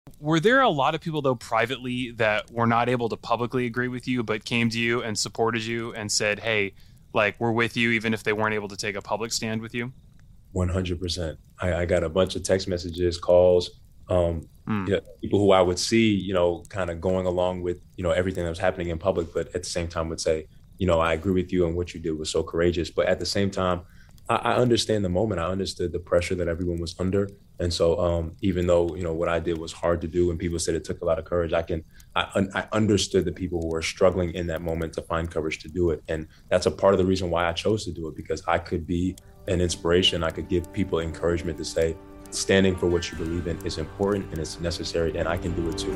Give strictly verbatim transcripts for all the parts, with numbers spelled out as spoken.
Were there a lot of people though privately that were not able to publicly agree with you, but came to you and supported you and said, "Hey, like we're with you," even if they weren't able to take a public stand with you? one hundred percent. I, I got a bunch of text messages, calls, um, Mm. you know, people who I would see, you know, kind of going along with, you know, everything that was happening in public, but at the same time would say, you know, I agree with you and what you did was so courageous. But at the same time, I, I understand the moment. I understood the pressure that everyone was under. And so um, even though, you know, what I did was hard to do and people said it took a lot of courage, I can, I, un- I understood the people who were struggling in that moment to find courage to do it. And that's a part of the reason why I chose to do it, because I could be an inspiration. I could give people encouragement to say, standing for what you believe in is important and it's necessary, and I can do it too.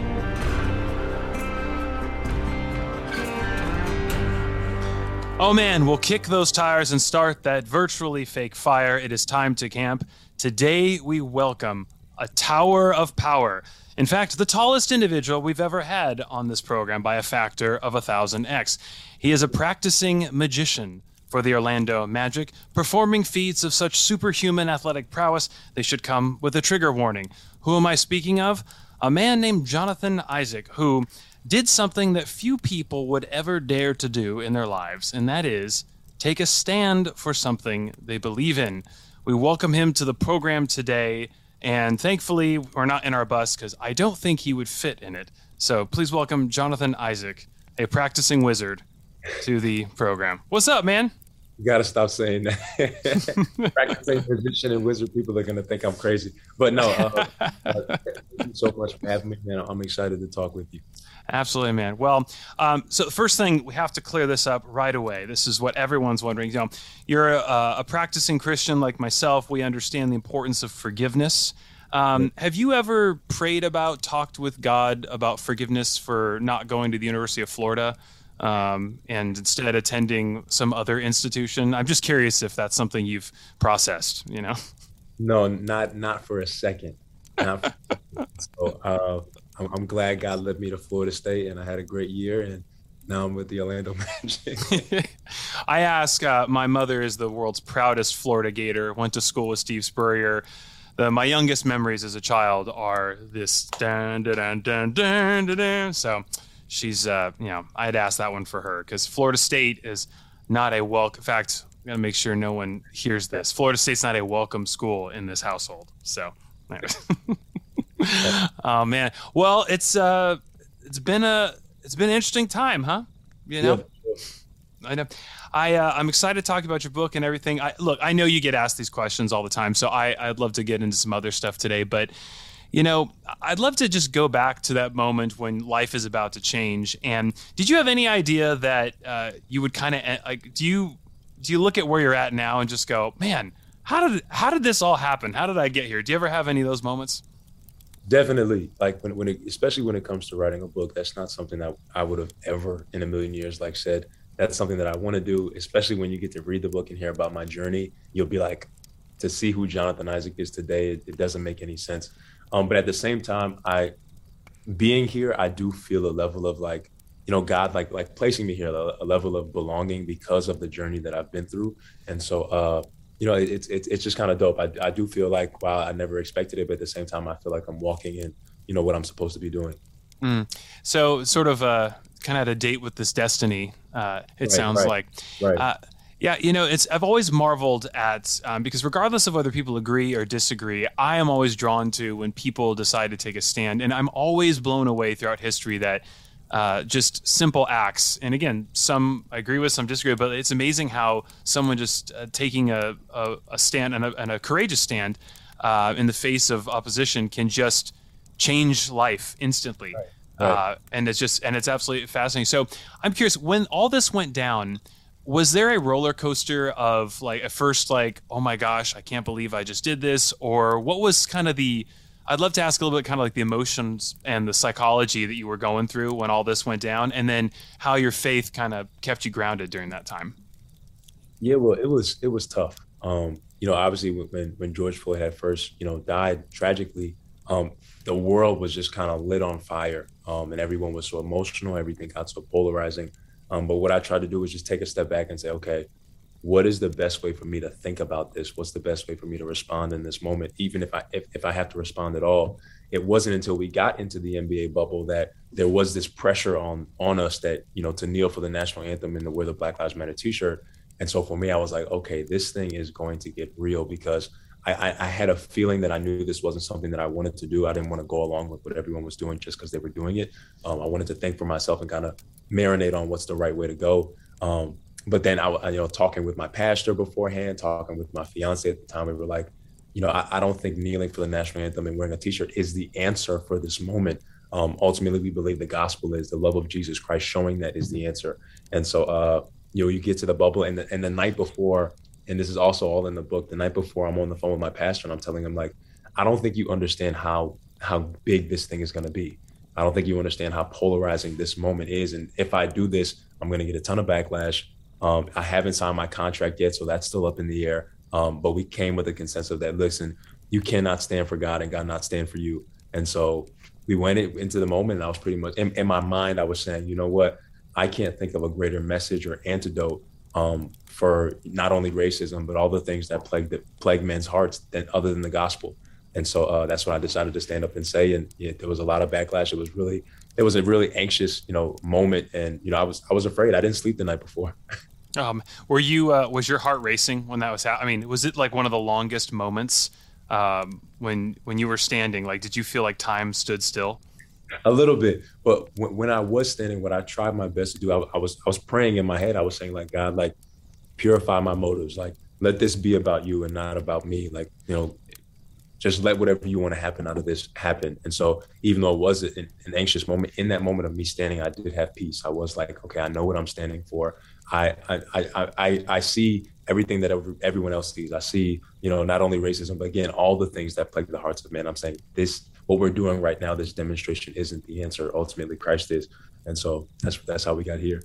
Oh man, we'll kick those tires and start that virtually fake fire. It is time to camp. Today we welcome a tower of power. In fact, the tallest individual we've ever had on this program by a factor of a thousand X. He is a practicing magician for the Orlando Magic, performing feats of such superhuman athletic prowess, they should come with a trigger warning. Who am I speaking of? A man named Jonathan Isaac, who did something that few people would ever dare to do in their lives, and that is take a stand for something they believe in. We welcome him to the program today, and thankfully we're not in our bus because I don't think he would fit in it. So please welcome Jonathan Isaac, a practicing wizard, to the program. What's up, man? You got to stop saying that. Practicing magician and wizard, people are going to think I'm crazy. But no, uh, uh, thank you so much for having me, man. I'm excited to talk with you. Absolutely, man. Well, um, so the first thing, we have to clear this up right away. This is what everyone's wondering. You know, you're a, a practicing Christian like myself. We understand the importance of forgiveness. Um, have you ever prayed about, talked with God about forgiveness for not going to the University of Florida um, and instead attending some other institution? I'm just curious if that's something you've processed, you know? No, not not for a second. Not for a second. So uh, I'm, I'm glad God led me to Florida State, and I had a great year, and now I'm with the Orlando Magic. I ask, uh, my mother is the world's proudest Florida Gator, went to school with Steve Spurrier. The, my youngest memories as a child are this dun dun dun dun dun dun. dun. So she's, uh, you know, I'd ask that one for her because Florida State is not a welcome. In fact, I'm gonna make sure no one hears this. Florida State's not a welcome school in this household. So, oh man. Well, it's uh, it's been a it's been an interesting time, huh? You know, Yeah. I know. I uh, I'm excited to talk about your book and everything. I look, I know you get asked these questions all the time, so I I'd love to get into some other stuff today, but you know, I'd love to just go back to that moment when life is about to change. And did you have any idea that uh, you would kind of like? Do you do you look at where you're at now and just go, man, how did how did this all happen? How did I get here? Do you ever have any of those moments? Definitely. Like when, when it, especially when it comes to writing a book, that's not something that I would have ever in a million years, like said, that's something that I want to do, especially when you get to read the book and hear about my journey. You'll be like, to see who Jonathan Isaac is today, it, it doesn't make any sense. Um, but at the same time, I, being here, I do feel a level of like, you know, God, like, like placing me here, a, a level of belonging because of the journey that I've been through. And so, uh, you know, it's it's it's just kind of dope. I, I do feel like, wow, I never expected it, but at the same time, I feel like I'm walking in, you know, what I'm supposed to be doing. Mm. So sort of uh, kind of had a date with this destiny. Uh, it Right, sounds right, like, right. uh, yeah, you know, it's I've always marveled at um, because regardless of whether people agree or disagree, I am always drawn to when people decide to take a stand, and I'm always blown away throughout history that. Uh, just simple acts. And again, some I agree with, some disagree, but it's amazing how someone just uh, taking a, a, a stand and a, and a courageous stand uh, in the face of opposition can just change life instantly. Right. Right. Uh, and it's just, and it's absolutely fascinating. So I'm curious, when all this went down, was there a roller coaster of like at first like, oh my gosh, I can't believe I just did this? Or what was kind of the, I'd love to ask a little bit kind of like the emotions and the psychology that you were going through when all this went down, and then how your faith kind of kept you grounded during that time. Yeah, well, it was it was tough. Um, you know, obviously when when George Floyd had first, you know, died tragically, um, the world was just kind of lit on fire, um, and everyone was so emotional. Everything got so polarizing. Um, but what I tried to do was just take a step back and say, okay, what is the best way for me to think about this? What's the best way for me to respond in this moment? Even if I if, if I have to respond at all. It wasn't until we got into the N B A bubble that there was this pressure on on us that, you know, to kneel for the national anthem and to wear the Black Lives Matter t-shirt. And so for me, I was like, okay, this thing is going to get real, because I, I, I had a feeling that I knew this wasn't something that I wanted to do. I didn't want to go along with what everyone was doing just because they were doing it. Um, I wanted to think for myself and kind of marinate on what's the right way to go. Um, but then I, I, you know, talking with my pastor beforehand, talking with my fiance at the time, we were like, you know, I, I don't think kneeling for the national anthem and wearing a t-shirt is the answer for this moment. Um, ultimately, we believe the gospel is the love of Jesus Christ, showing that is the answer. And so, uh, you know, you get to the bubble, and the, and the night before, and this is also all in the book, the night before I'm on the phone with my pastor and I'm telling him, like, I don't think you understand how how big this thing is going to be. I don't think you understand how polarizing this moment is. And if I do this, I'm going to get a ton of backlash. Um, I haven't signed my contract yet, so that's still up in the air. Um, but we came with a consensus that, listen, you cannot stand for God and God not stand for you. And so we went into the moment, and I was pretty much, in, in my mind, I was saying, you know what, I can't think of a greater message or antidote um, for not only racism, but all the things that plague, that plague men's hearts than, other than the gospel. And so uh, that's what I decided to stand up and say. And yeah, there was a lot of backlash. It was really, it was a really anxious, you know, moment. And, you know, I was, I was afraid. I didn't sleep the night before. Um, were you, uh, was your heart racing when that was happening? I mean, was it like one of the longest moments um, when, when you were standing? Like, did you feel like time stood still? A little bit, but when, when I was standing, what I tried my best to do, I, I was, I was praying in my head. I was saying, like, God, like, purify my motives. Like, let this be about you and not about me. Like, you know, just let whatever you want to happen out of this happen. And so even though it was an, an anxious moment, in that moment of me standing, I did have peace. I was like, okay, I know what I'm standing for. I I I I, I see everything that everyone else sees. I see, you know, not only racism, but again, all the things that plague the hearts of men. I'm saying this, what we're doing right now, this demonstration isn't the answer. Ultimately, Christ is. And so that's that's how we got here.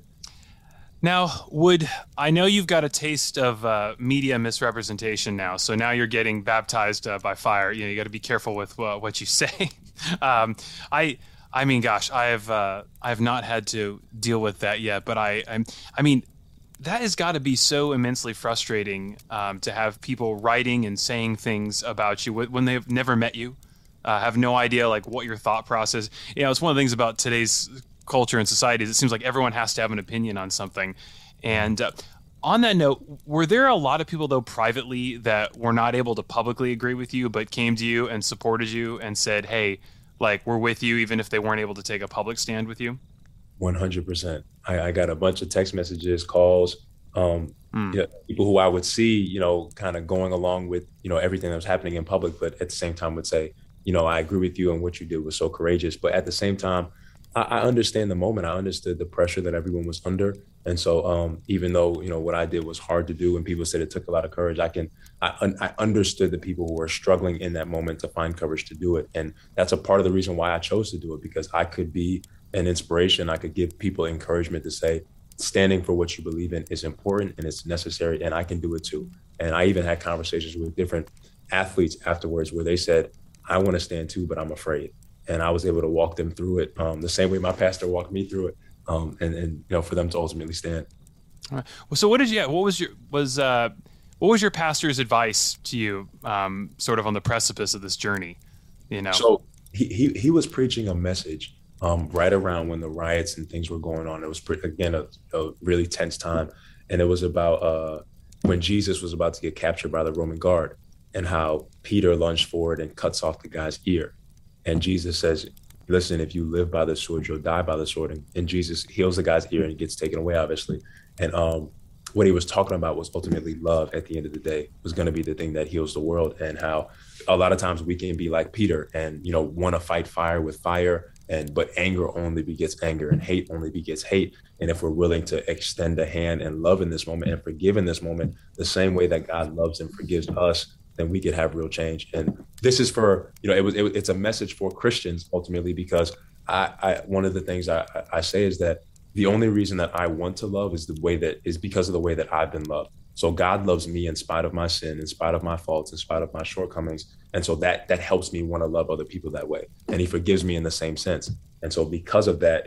Now, would I know you've got a taste of uh, media misrepresentation now, so now you're getting baptized uh, by fire. You know, you got to be careful with uh, what you say. um, I, I mean, gosh, I have uh, I have not had to deal with that yet, but I, I'm, I mean, that has got to be so immensely frustrating um, to have people writing and saying things about you when they've never met you, uh, have no idea like what your thought process. You know, it's one of the things about today's culture and society is it seems like everyone has to have an opinion on something. And uh, on that note, were there a lot of people though privately that were not able to publicly agree with you, but came to you and supported you and said, hey, like, we're with you, even if they weren't able to take a public stand with you? one hundred percent. I, I got a bunch of text messages, calls, um, mm. you know, people who I would see, you know, kind of going along with, you know, everything that was happening in public, but at the same time would say, you know, I agree with you and what you did was so courageous. But at the same time, I understand the moment. I understood the pressure that everyone was under. And so um, even though, you know, what I did was hard to do and people said it took a lot of courage, I can, I, I understood the people who were struggling in that moment to find courage to do it. And that's a part of the reason why I chose to do it, because I could be an inspiration. I could give people encouragement to say, standing for what you believe in is important and it's necessary, and I can do it too. And I even had conversations with different athletes afterwards where they said, I want to stand too, but I'm afraid. And I was able to walk them through it um, the same way my pastor walked me through it, um, and, and you know, for them to ultimately stand. All right. Well, so what did you? What was your was uh, what was your pastor's advice to you, um, sort of on the precipice of this journey? You know, so he he, he was preaching a message um, right around when the riots and things were going on. It was pre- again a, a really tense time, and it was about uh, when Jesus was about to get captured by the Roman guard, and how Peter lunged forward and cuts off the guy's ear. And Jesus says, listen, if you live by the sword, you'll die by the sword. And, and Jesus heals the guy's ear and he gets taken away, obviously. And um, what he was talking about was ultimately love at the end of the day was going to be the thing that heals the world. And how a lot of times we can be like Peter and, you know, want to fight fire with fire. And but anger only begets anger and hate only begets hate. And if we're willing to extend a hand and love in this moment and forgive in this moment, the same way that God loves and forgives us, then we could have real change. And this is for, you know, it was, it, it's a message for Christians ultimately, because I, I one of the things I, I say is that the only reason that I want to love is the way that is because of the way that I've been loved. So God loves me in spite of my sin, in spite of my faults, in spite of my shortcomings. And so that that helps me want to love other people that way. And he forgives me in the same sense. And so because of that,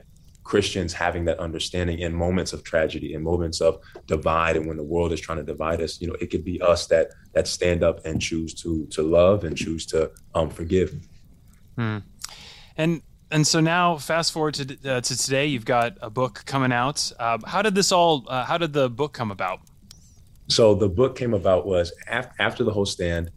Christians having that understanding in moments of tragedy, in moments of divide, and when the world is trying to divide us, you know, it could be us that that stand up and choose to to love and choose to um, forgive. Hmm. And and so now, fast forward to uh, to today, you've got a book coming out. Uh, how did this all? Uh, how did the book come about? So the book came about was af- after the whole stand,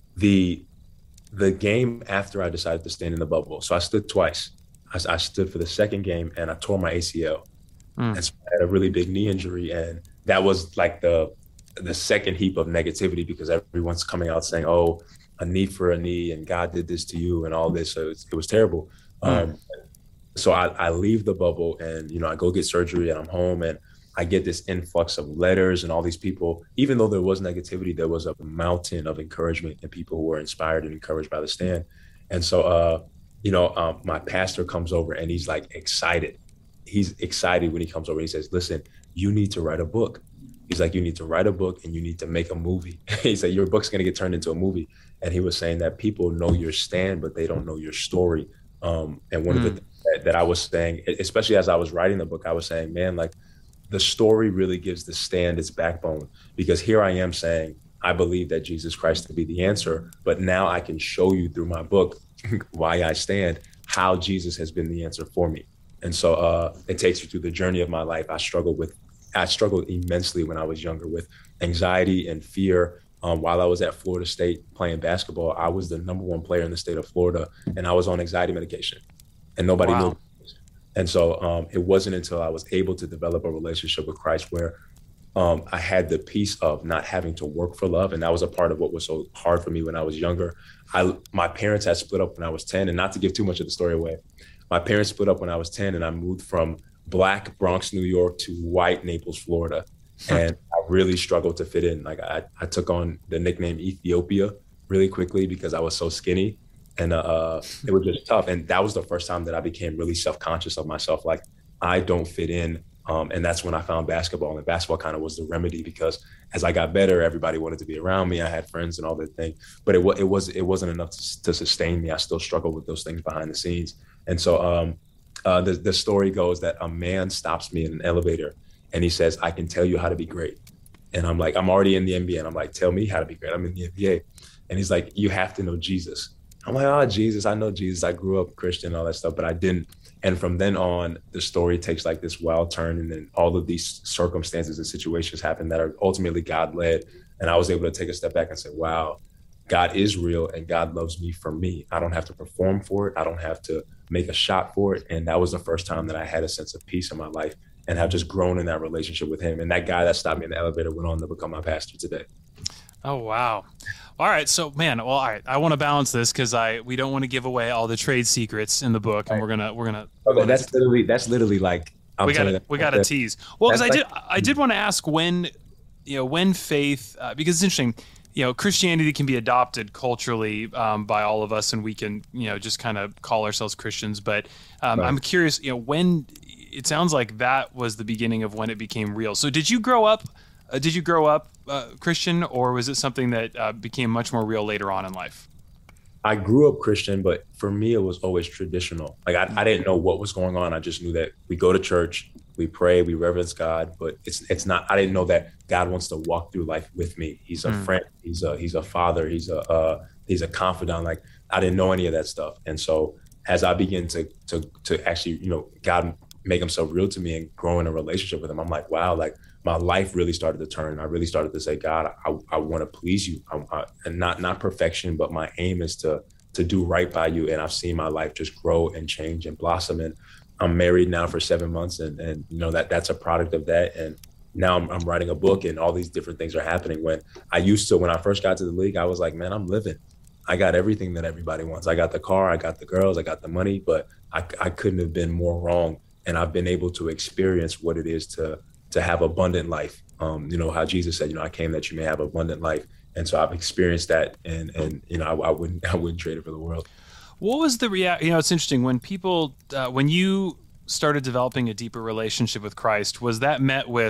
the the game after I decided to stand in the bubble. So I stood twice. I, I stood for the second game and I tore my A C L. Mm. And so I had a really big knee injury, and that was like the the second heap of negativity because everyone's coming out saying, "Oh, a knee for a knee, and God did this to you," and all this. So it was, it was terrible. Mm. Um, so I, I leave the bubble, and you know I go get surgery, and I'm home, and I get this influx of letters and all these people. Even though there was negativity, there was a mountain of encouragement and people who were inspired and encouraged by the stand. And so, uh, you know, um, my pastor comes over and he's like excited. He's excited when he comes over. He says, "Listen, you need to write a book." He's like, "You need to write a book and you need to make a movie." He said, "Your book's going to get turned into a movie." And he was saying that people know your stand, but they don't know your story. Um, and one mm. of the things that, that I was saying, especially as I was writing the book, I was saying, man, like, the story really gives the stand its backbone, because here I am saying, I believe that Jesus Christ to be the answer, but now I can show you through my book why I stand, how Jesus has been the answer for me. And so uh, it takes you through the journey of my life. I struggled with, I struggled immensely when I was younger with anxiety and fear. Um, while I was at Florida State playing basketball, I was the number one player in the state of Florida, and I was on anxiety medication, and nobody wow. knew. And so um, it wasn't until I was able to develop a relationship with Christ where um, I had the peace of not having to work for love. And that was a part of what was so hard for me when I was younger. I, my parents had split up when I was ten, and not to give too much of the story away, my parents split up when I was ten, and I moved from Black Bronx, New York to white Naples, Florida. And I really struggled to fit in. Like I, I took on the nickname Ethiopia really quickly because I was so skinny. And uh, it was just tough. And that was the first time that I became really self-conscious of myself. Like, I don't fit in. Um, and that's when I found basketball. And basketball kind of was the remedy, because as I got better, everybody wanted to be around me. I had friends and all that thing. But it, it, was, it wasn't enough to, to sustain me. I still struggled with those things behind the scenes. And so um, uh, the, the story goes that a man stops me in an elevator and he says, "I can tell you how to be great." And I'm like, I'm already in the N B A. And I'm like, "Tell me how to be great. I'm in the N B A." And he's like, "You have to know Jesus." I'm like, "Oh, Jesus, I know Jesus. I grew up Christian, all that stuff," but I didn't. And from then on, the story takes like this wild turn, and then all of these circumstances and situations happen that are ultimately God-led. And I was able to take a step back and say, wow, God is real, and God loves me for me. I don't have to perform for it. I don't have to make a shot for it. And that was the first time that I had a sense of peace in my life and have just grown in that relationship with him. And that guy that stopped me in the elevator went on to become my pastor today. Oh, wow. All right. So, man, well, all right. I want to balance this because I we don't want to give away all the trade secrets in the book, and we're gonna we're gonna. Okay, that's literally that's literally like I'm we got we got to tease. Well, because I like, did I did want to ask when, you know, when faith uh, because it's interesting. You know, Christianity can be adopted culturally um, by all of us, and we can, you know, just kind of call ourselves Christians. But um, right. I'm curious, you know, when it sounds like that was the beginning of when it became real. So, did you grow up? Uh, did you grow up uh, Christian, or was it something that uh, became much more real later on in life? I grew up Christian, but for me, it was always traditional. Like I, I didn't know what was going on. I just knew that we go to church, we pray, we reverence God, but it's it's not. I didn't know that God wants to walk through life with me. He's a mm. friend. He's a he's a father. He's a uh, he's a confidant. Like I didn't know any of that stuff. And so as I began to to to actually, you know, God make himself real to me and grow in a relationship with him, I'm like, wow, like my life really started to turn. I really started to say, God, I, I want to please you. I, I, and not not perfection, but my aim is to to do right by you. And I've seen my life just grow and change and blossom. And I'm married now for seven months. And, and you know, that that's a product of that. And now I'm, I'm writing a book, and all these different things are happening. When I used to, when I first got to the league, I was like, man, I'm living. I got everything that everybody wants. I got the car, I got the girls, I got the money, but I, I couldn't have been more wrong. And I've been able to experience what it is to to have abundant life. Um, you know, how Jesus said, you know, I came that you may have abundant life. And so I've experienced that, and, and you know, I, I wouldn't I wouldn't trade it for the world. What was the reaction? You know, it's interesting when people, uh, when you started developing a deeper relationship with Christ, was that met with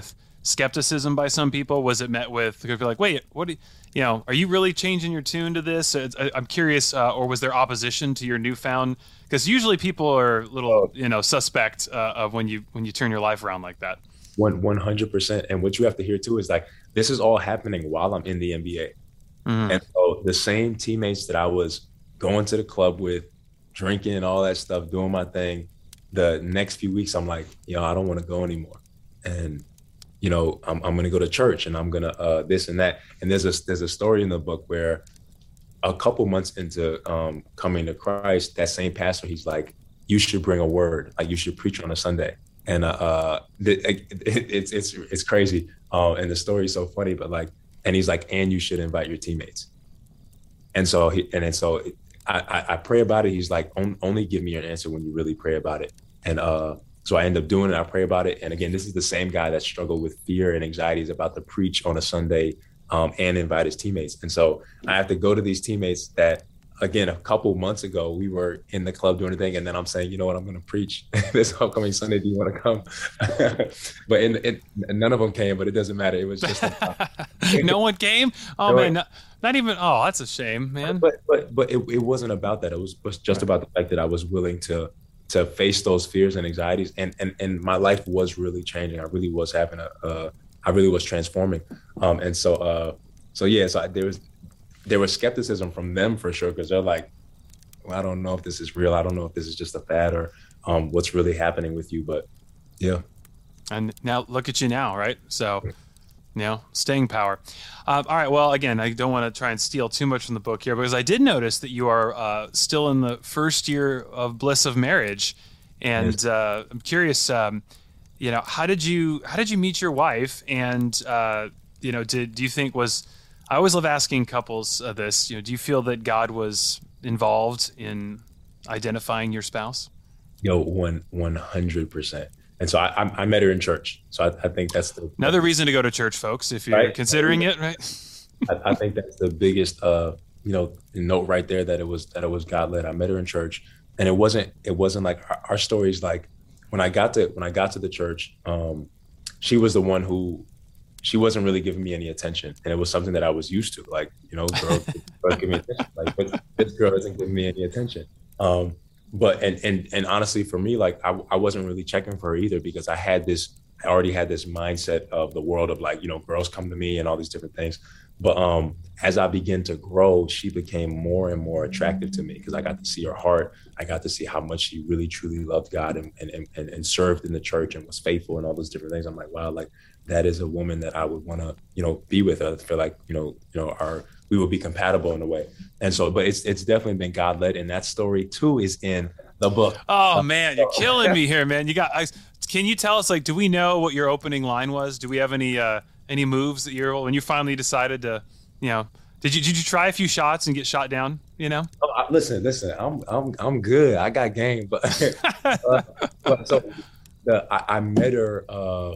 skepticism by some people? Was it met with like, wait, what? Do you, you know, are you really changing your tune to this? It's, I, I'm curious, uh, or was there opposition to your newfound? Because usually people are a little, you know, suspect uh, of when you when you turn your life around like that. One one hundred percent. And what you have to hear too is like this is all happening while I'm in the N B A, mm-hmm. and so the same teammates that I was going to the club with, drinking and all that stuff, doing my thing. The next few weeks, I'm like, yo, I don't want to go anymore, and you know, I'm I'm gonna go to church and I'm gonna uh, this and that. And there's a there's a story in the book where a couple months into um, coming to Christ, that same pastor, he's like, you should bring a word, like you should preach on a Sunday. And uh, it, it, it's it's it's crazy, uh, and the story's so funny. But like, and he's like, and you should invite your teammates. And so he and then so I, I I pray about it. He's like, only give me your answer when you really pray about it. And uh, so I end up doing it. I pray about it. And again, this is the same guy that struggled with fear and anxieties about to preach on a Sunday um, and invite his teammates. And so I have to go to these teammates that, again, a couple months ago, we were in the club doing a thing. And then I'm saying, you know what, I'm going to preach this upcoming Sunday. Do you want to come? But in, in, none of them came, but it doesn't matter. It was just. No one came? Oh, no, man. Not, not even. Oh, that's a shame, man. But but but it, it wasn't about that. It was, was just about the fact that I was willing to to face those fears and anxieties. And and and my life was really changing. I really was having a, uh, I really was transforming. Um, and so, uh, so yeah, so I, there was, there was skepticism from them for sure. Cause they're like, well, I don't know if this is real. I don't know if this is just a fad or um, what's really happening with you, but yeah. And now look at you now, right? So, you know, staying power. Um, all right. Well, again, I don't want to try and steal too much from the book here because I did notice that you are uh, still in the first year of bliss of marriage. And yes. uh, I'm curious, um, you know, how did you, how did you meet your wife? And, uh, you know, did, do you think was, I always love asking couples uh, this, you know, do you feel that God was involved in identifying your spouse? Yo, one, one hundred percent. And so I, I met her in church. So I, I think that's the another reason to go to church, folks, if you're right? considering it, right? I, I think that's the biggest, uh, you know, note right there that it was that it was God led. I met her in church, and it wasn't it wasn't like our, our stories. Like when I got to when I got to the church, um, she was the one who she wasn't really giving me any attention, and it was something that I was used to. Like you know, girls, girls give me attention. Like but this girl isn't giving me any attention. Um, But and and and honestly, for me, like I, I wasn't really checking for her either because I had this, I already had this mindset of the world of like, you know, girls come to me and all these different things. But um, as I began to grow, she became more and more attractive to me because I got to see her heart. I got to see how much she really, truly loved God and and and, and served in the church and was faithful and all those different things. I'm like, wow, like that is a woman that I would want to, you know, be with. I feel like, you know, you know, our we will be compatible in a way. And so, but it's it's definitely been God led. And that story too is in the book. Oh man, you're killing me here, man. You got, I, can you tell us, like, do we know what your opening line was? Do we have any, uh, any moves that you're, when you finally decided to, you know, did you, did you try a few shots and get shot down, you know? Oh, I, listen, listen, I'm, I'm, I'm good. I got game, but, uh, but so the, I, I met her, uh,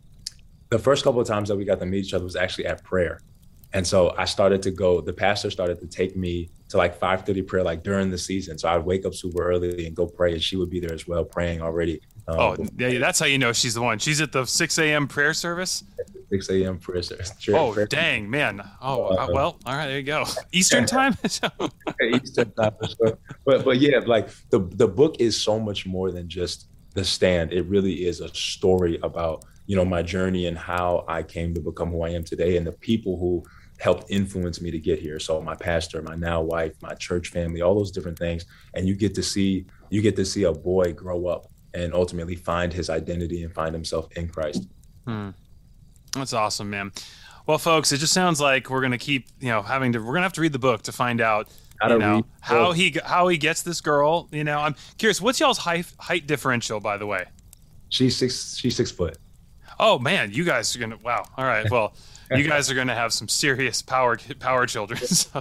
the first couple of times that we got to meet each other was actually at prayer. And so I started to go, the pastor started to take me to like five thirty prayer, like during the season. So I'd wake up super early and go pray, and she would be there as well, praying already. Um, oh, yeah, that's how you know she's the one. She's at the six a.m. prayer service? six a.m. prayer service. Oh, prayer. Dang, man. Oh, uh, well, all right, there you go. Eastern time? Eastern time, for sure. But, but yeah, like the, the book is so much more than just the stand. It really is a story about, you know, my journey and how I came to become who I am today and the people who helped influence me to get here. So my pastor, my now wife, my church family, all those different things. And you get to see, you get to see a boy grow up and ultimately find his identity and find himself in Christ. Hmm. That's awesome, man. Well, folks, it just sounds like we're going to keep, you know, having to, we're going to have to read the book to find out, you know, how he, how he gets this girl. You know, I'm curious, what's y'all's height, height differential, by the way? She's six, she's six foot. Oh man, you guys are going to, wow. All right. Well, you guys are going to have some serious power power children.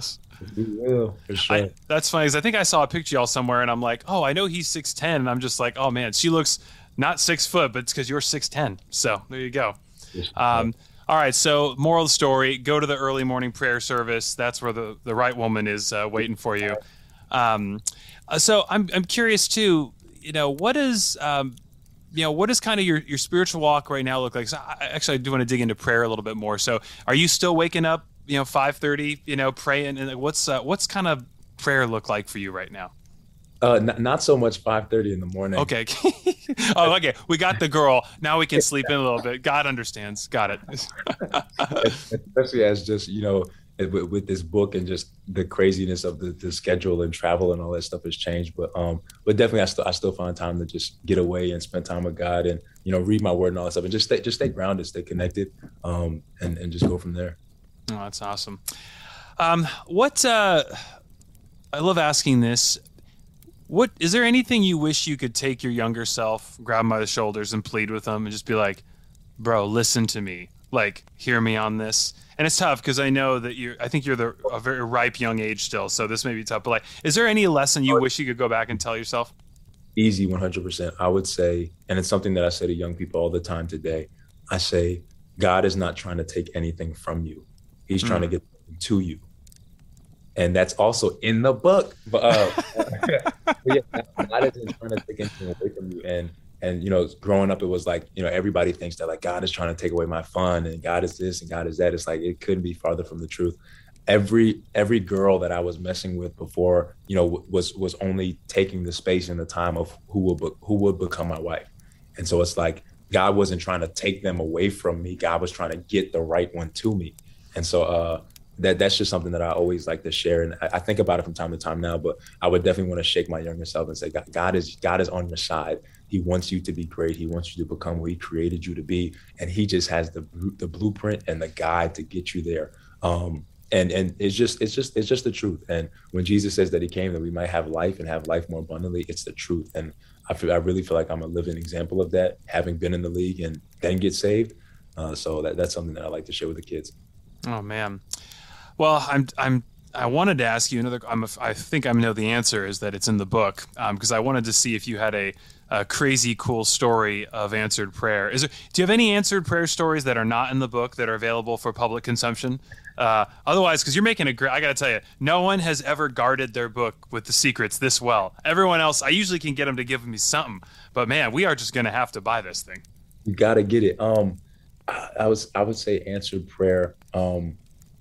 We will, for sure. I, that's funny because I think I saw a picture of y'all somewhere, and I'm like, oh, I know he's six ten, and I'm just like, oh man, she looks not six foot, but it's because you're six ten. So there you go. Um, all right. So moral of the story: go to the early morning prayer service. That's where the the right woman is uh, waiting for you. Um, so I'm I'm curious too. You know, what is um, you know, what does kind of your, your spiritual walk right now look like? So I, actually, I do want to dig into prayer a little bit more. So are you still waking up, you know, five thirty, you know, praying? And what's, uh, what's kind of prayer look like for you right now? Uh, not, not so much five thirty in the morning. Okay. Oh, okay. We got the girl. Now we can sleep in a little bit. God understands. Got it. Especially as just, you know, with, with this book and just the craziness of the, the schedule and travel and all that stuff has changed. But um, but definitely I still I still find time to just get away and spend time with God and, you know, read my word and all that stuff and just stay just stay grounded, stay connected, um, and, and just go from there. Oh, that's awesome. Um, what uh, I love asking this. What is there anything you wish you could take your younger self, grab him by the shoulders and plead with them and just be like, bro, listen to me, like, hear me on this? And it's tough because I know that you're, I think you're the, a very ripe young age still. So this may be tough, but like, is there any lesson you wish you could go back and tell yourself? Easy, one hundred percent. I would say, and it's something that I say to young people all the time today. I say, God is not trying to take anything from you. He's mm. trying to get to you. And that's also in the book. But, uh, but yeah, God isn't trying to take anything away from you. And, and, you know, growing up, it was like, you know, everybody thinks that like God is trying to take away my fun and God is this and God is that. It's like, it couldn't be farther from the truth. Every, every girl that I was messing with before, you know, was, was only taking the space and the time of who would, be, who would become my wife. And so it's like, God wasn't trying to take them away from me. God was trying to get the right one to me. And so, uh, That that's just something that I always like to share. And I, I think about it from time to time now, but I would definitely want to shake my younger self and say, God, God is God is on your side. He wants you to be great. He wants you to become what he created you to be. And he just has the the blueprint and the guide to get you there. Um, and and it's just it's just it's just the truth. And when Jesus says that he came that we might have life and have life more abundantly, it's the truth. And I feel I really feel like I'm a living example of that, having been in the league and then get saved. Uh, so that that's something that I like to share with the kids. Oh man. Well, I'm I'm I wanted to ask you another. I'm a, I think I know the answer is that it's in the book because um, I wanted to see if you had a, a crazy cool story of answered prayer. Is there? Do you have any answered prayer stories that are not in the book that are available for public consumption? Uh, otherwise, because you're making a great. I got to tell you, no one has ever guarded their book with the secrets this well. Everyone else, I usually can get them to give me something, but man, we are just going to have to buy this thing. You got to get it. Um, I, I was I would say answered prayer. Um.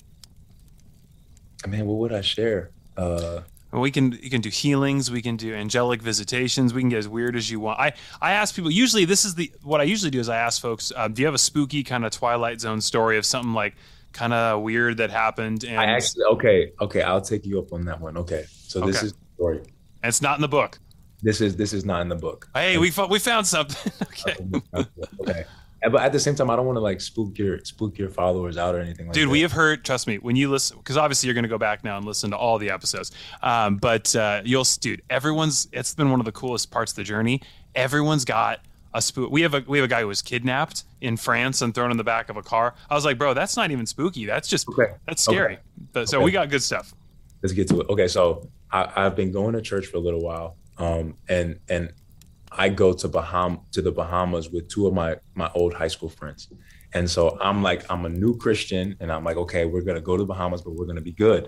I mean, what would I share? Uh, well, we can you can do healings, we can do angelic visitations, we can get as weird as you want. I, I ask people, usually this is the, what I usually do is I ask folks, uh, do you have a spooky kind of Twilight Zone story of something like kind of weird that happened? And I actually, okay, okay, I'll take you up on that one. Okay, so this okay. is the story. And it's not in the book. This is this is not in the book. Hey, we we found something. Okay. Okay. But at the same time, I don't want to like spook your spook your followers out or anything like Dude, that. Dude, we have heard, trust me, when you listen, because obviously you're going to go back now and listen to all the episodes. Um, but uh, you'll, dude, everyone's, it's been one of the coolest parts of the journey. Everyone's got a spook. We have a we have a guy who was kidnapped in France and thrown in the back of a car. I was like, bro, that's not even spooky. That's just, okay. that's scary. Okay. But, so okay. we got good stuff. Let's get to it. Okay, so I, I've been going to church for a little while, um, and and. I go to Baham to the Bahamas with two of my my old high school friends. And so I'm like, I'm a new Christian and I'm like, okay, we're going to go to the Bahamas, but we're going to be good.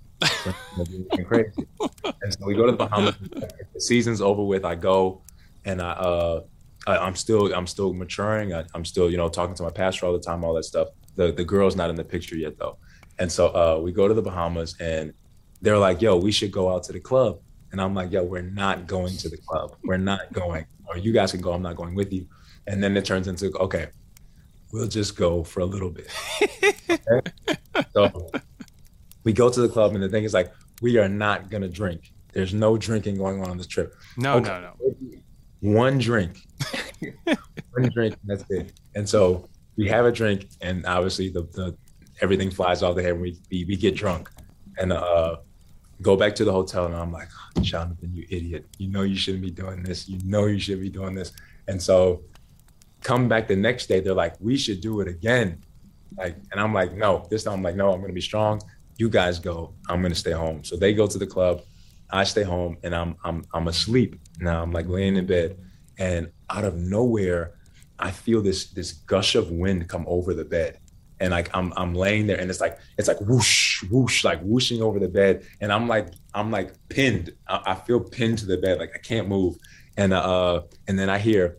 Crazy. And so we go to the Bahamas. The season's over with. I go and I, uh, I, I'm still, I'm still maturing. I, I'm still, you know, talking to my pastor all the time, all that stuff. The the girl's not in the picture yet though. And so uh, we go to the Bahamas and they're like, yo, we should go out to the club. And I'm like, yo, we're not going to the club. We're not going. Or you guys can go. I'm not going with you. And then it turns into, okay, we'll just go for a little bit. Okay? So we go to the club, and the thing is like, we are not going to drink. There's no drinking going on on this trip. No, okay. no, no. One drink. One drink, and that's it. And so we have a drink, and obviously the, the everything flies off the head, and we, we, we get drunk. And uh go back to the hotel, and I'm like, oh, Jonathan, you idiot. You know you shouldn't be doing this. You know you should be doing this. And so come back the next day, they're like, we should do it again. Like, and I'm like, no. This time I'm like, no, I'm going to be strong. You guys go. I'm going to stay home. So they go to the club. I stay home, and I'm I'm I'm asleep. Now I'm like laying in bed. And out of nowhere, I feel this this gush of wind come over the bed. And like I'm I'm laying there, and it's like it's like whoosh whoosh like whooshing over the bed, and I'm like I'm like pinned. I, I feel pinned to the bed, like I can't move. And uh and then I hear,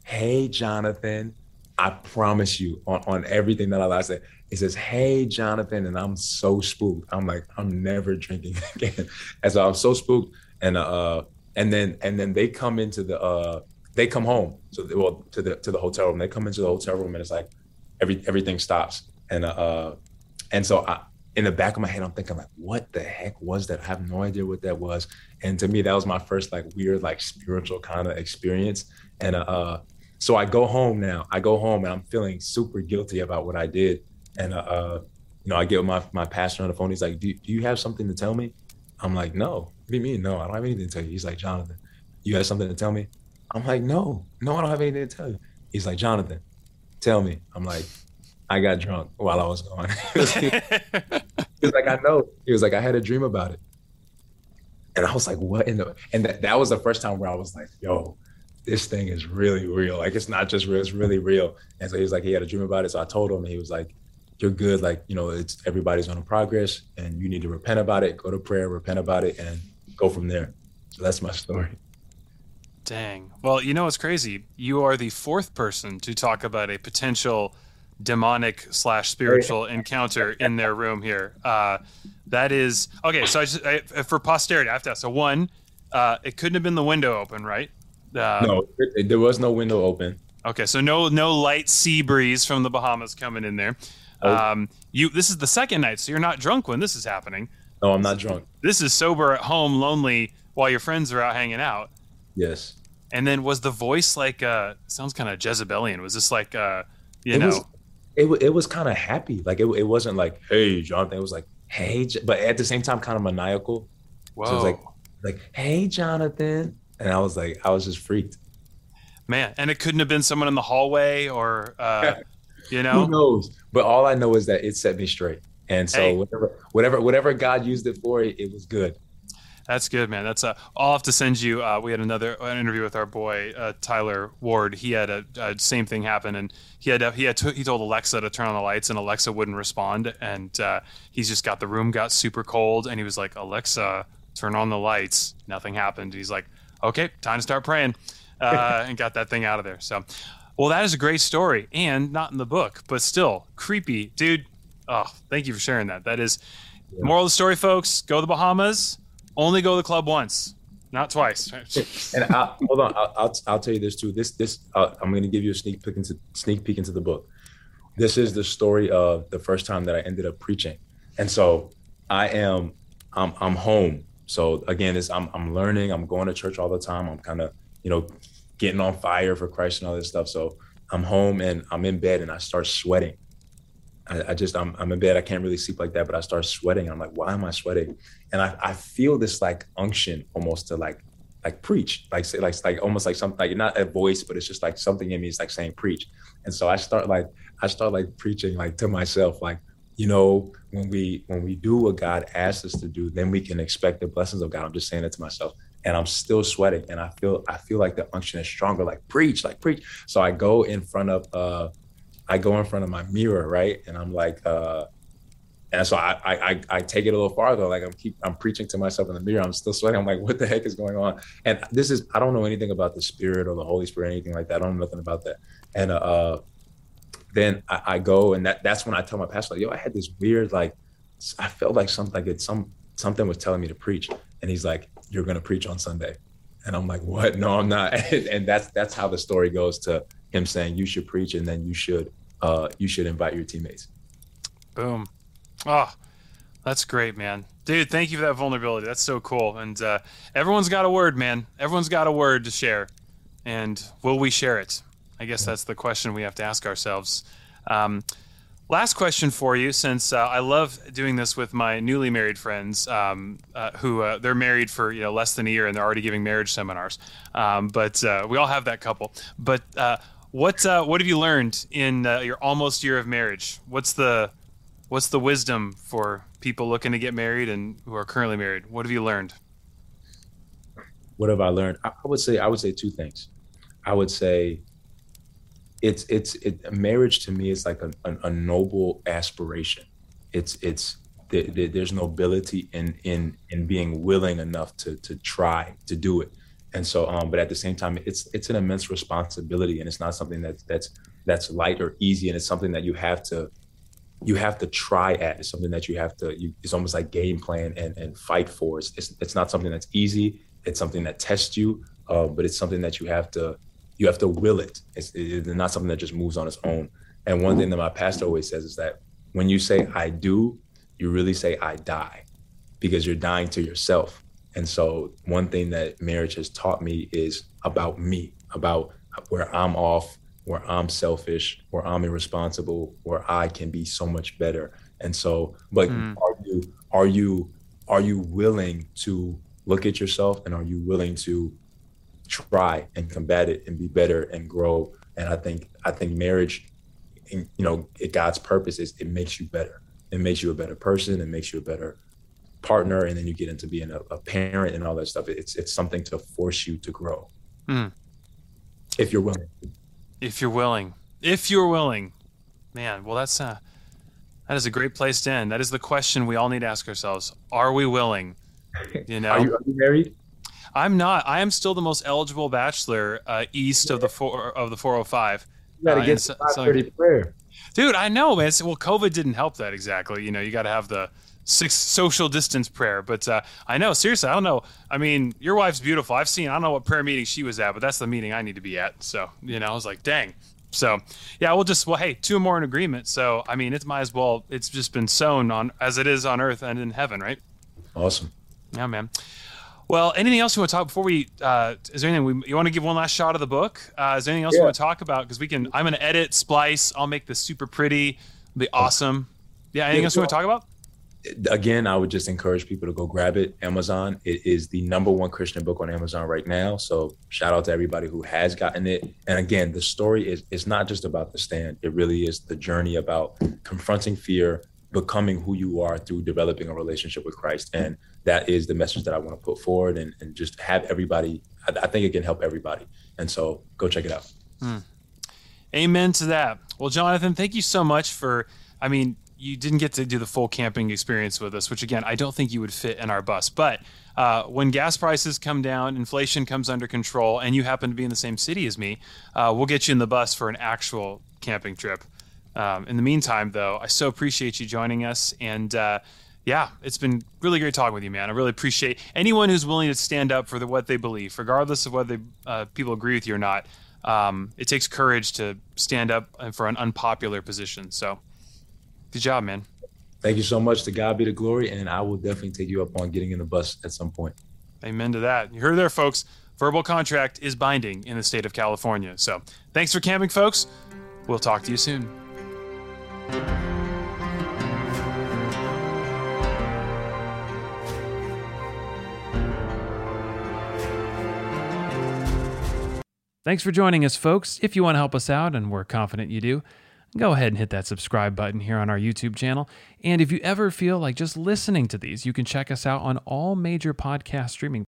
"Hey, Jonathan." I promise you on, on everything that I said, it says, "Hey, Jonathan." And I'm so spooked. I'm like, I'm never drinking again. And so I'm so spooked. And uh and then and then they come into the uh they come home. So they, well to the to the hotel room. They come into the hotel room and it's like every everything stops. And uh and so I in the back of my head, I'm thinking like, what the heck was that? I have no idea what that was. And to me, that was my first like weird, like spiritual kind of experience. And uh so I go home now. I go home and I'm feeling super guilty about what I did. And uh, you know, I get my my pastor on the phone. He's like, do, do you have something to tell me? I'm like, no. What do you mean? No, I don't have anything to tell you. He's like, Jonathan, you have something to tell me? I'm like, no, no, I don't have anything to tell you. He's like, Jonathan, tell me. I'm like, I got drunk while I was gone. he, was, he was like, I know. He was like, I had a dream about it. And I was like, what in the, and that, that was the first time where I was like, yo, this thing is really real. Like, it's not just real, it's really real. And so he was like, he had a dream about it. So I told him, and he was like, you're good. Like, you know, it's everybody's on a progress and you need to repent about it, go to prayer, repent about it, and go from there. So that's my story. Dang. Well, you know what's crazy? You are the fourth person to talk about a potential demonic slash spiritual encounter in their room here. Uh, that is, okay, so I just, I, for posterity, I have to ask. So one, uh, it couldn't have been the window open, right? Uh, no, it, there was no window open. Okay, so no no light sea breeze from the Bahamas coming in there. Um, you this is the second night, so you're not drunk when this is happening. No, I'm not drunk. This is sober at home, lonely while your friends are out hanging out. Yes. And then was the voice like uh sounds kind of Jezebelian? Was this like uh you it know? Was, it it was kind of happy. Like it it wasn't like, hey, Jonathan. It was like, hey, but at the same time kind of maniacal. Whoa. So it was like like, hey, Jonathan. And I was like, I was just freaked. Man, and it couldn't have been someone in the hallway or, uh, you know? Who knows? But all I know is that it set me straight. And so hey. whatever, whatever, whatever God used it for, it, it was good. That's good, man. That's uh, I'll have to send you. Uh, we had another an interview with our boy uh, Tyler Ward. He had a, a same thing happen, and he had he had to, he told Alexa to turn on the lights, and Alexa wouldn't respond. And uh, he's just got the room got super cold, and he was like, Alexa, turn on the lights. Nothing happened. He's like, okay, time to start praying, uh, and got that thing out of there. So, well, that is a great story, and not in the book, but still creepy, dude. Oh, thank you for sharing that. That is yeah. Moral of the story, folks. Go to the Bahamas. Only go to the club once, not twice. And I, hold on, I'll, I'll I'll tell you this too. This this uh, I'm going to give you a sneak peek into sneak peek into the book. This is the story of the first time that I ended up preaching, and so I am I'm I'm home. So again, it's, I'm I'm learning. I'm going to church all the time. I'm kind of you know getting on fire for Christ and all this stuff. So I'm home and I'm in bed and I start sweating. I, I just, I'm, I'm in bed. I can't really sleep like that, but I start sweating. I'm like, why am I sweating? And I, I feel this like unction almost to like, like preach, like say, like, like almost like something like not a voice, but it's just like something in me is like saying preach. And so I start like, I start like preaching like to myself, like, you know, when we, when we do what God asks us to do, then we can expect the blessings of God. I'm just saying it to myself and I'm still sweating. And I feel, I feel like the unction is stronger, like preach, like preach. So I go in front of, uh, I go in front of my mirror, right? And I'm like, uh, and so I, I I take it a little farther. Like I'm keep I'm preaching to myself in the mirror. I'm still sweating. I'm like, what the heck is going on? And this is I don't know anything about the Spirit or the Holy Spirit or anything like that. I don't know nothing about that. And uh, then I, I go and that that's when I tell my pastor, like, yo, I had this weird like I felt like something like it's some something was telling me to preach. And he's like, you're gonna preach on Sunday. And I'm like, what? No, I'm not. And that's that's how the story goes to him saying you should preach and then you should uh, you should invite your teammates. Boom. Oh, that's great, man. Dude, thank you for that vulnerability. That's so cool. And uh, everyone's got a word, man. Everyone's got a word to share. And will we share it? I guess that's the question we have to ask ourselves. Um, last question for you, since uh, I love doing this with my newly married friends um, uh, who uh, they're married for you know less than a year and they're already giving marriage seminars. Um, but uh, we all have that couple. But uh, what uh, what have you learned in uh, your almost year of marriage? What's the what's the wisdom for people looking to get married and who are currently married? What have you learned? What have I learned? I would say I would say two things. I would say it's it's it, marriage to me is like a, a, a noble aspiration. It's it's there's nobility in in in being willing enough to to try to do it. And so, um, but at the same time, it's it's an immense responsibility, and it's not something that's that's that's light or easy, and it's something that you have to you have to try at. It's something that you have to. You, it's almost like game plan and and fight for. It's it's, it's not something that's easy. It's something that tests you, uh, but it's something that you have to you have to will it. It's, it's not something that just moves on its own. And one thing that my pastor always says is that when you say I do, you really say I die, because you're dying to yourself. And so one thing that marriage has taught me is about me, about where I'm off, where I'm selfish, where I'm irresponsible, where I can be so much better. And so, but mm. are you are you are you willing to look at yourself, and are you willing to try and combat it and be better and grow? And I think I think marriage, you know, it, God's purpose is it makes you better. It makes you a better person. It makes you a better partner, and then you get into being a, a parent and all that stuff. It's it's something to force you to grow, mm. if you're willing. If you're willing, if you're willing, man. Well, that's uh, that is a great place to end. That is the question we all need to ask ourselves: are we willing? You know, are, you, are you married? I'm not. I am still the most eligible bachelor uh, east yeah. of the four of the four oh five. You gotta uh, get the five thirty prayer, dude. I know, man. Well, COVID didn't help that exactly. You know, you got to have the six social distance prayer, but uh, I know, seriously, I don't know. I mean, your wife's beautiful. I've seen, I don't know what prayer meeting she was at, but that's the meeting I need to be at. So, you know, I was like, dang. So yeah, we'll just, well, hey, two more in agreement. So, I mean, it's might as well, it's just been sown on as it is on earth and in heaven, right? Awesome. Yeah, man. Well, anything else you want to talk before we, uh, is there anything we, you want to give one last shot of the book? Uh, is there anything else yeah. you want to talk about? Because we can, I'm going to edit, splice, I'll make this super pretty. It'll be awesome. Yeah, anything yeah, else you want to talk about? Again, I would just encourage people to go grab it. Amazon. It is the number one Christian book on Amazon right now. So shout out to everybody who has gotten it. And again, the story is it's not just about the stand. It really is the journey about confronting fear, becoming who you are through developing a relationship with Christ. And that is the message that I want to put forward, and, and just have everybody. I, I think it can help everybody. And so go check it out. Hmm. Amen to that. Well, Jonathan, thank you so much for, I mean, you didn't get to do the full camping experience with us, which again, I don't think you would fit in our bus. But uh, when gas prices come down, inflation comes under control, and you happen to be in the same city as me, uh, we'll get you in the bus for an actual camping trip. Um, in the meantime, though, I so appreciate you joining us. And uh, yeah, it's been really great talking with you, man. I really appreciate anyone who's willing to stand up for the, what they believe, regardless of whether they, uh, people agree with you or not. Um, it takes courage to stand up for an unpopular position. So good job, man. Thank you so much. To God be the glory. And I will definitely take you up on getting in the bus at some point. Amen to that. You heard it there, folks. Verbal contract is binding in the state of California. So thanks for camping, folks. We'll talk to you soon. Thanks for joining us, folks. If you want to help us out, and we're confident you do, go ahead and hit that subscribe button here on our YouTube channel. And if you ever feel like just listening to these, you can check us out on all major podcast streaming